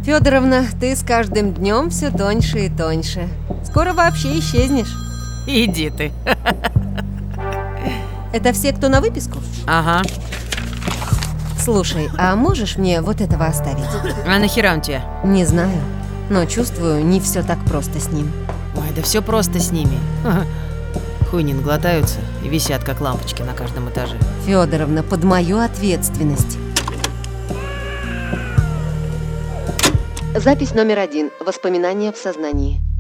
Федоровна, ты с каждым днем все тоньше и тоньше. Скоро вообще исчезнешь. Иди ты. Это все, кто на выписку? Ага. Слушай, а можешь мне вот этого оставить? А нахера он тебе? Не знаю, но чувствую, не все так просто с ним. Ой, да все просто с ними. Хуйнин глотаются и висят, как лампочки на каждом этаже. Федоровна, под мою ответственность. Запись номер 1. Воспоминания в сознании.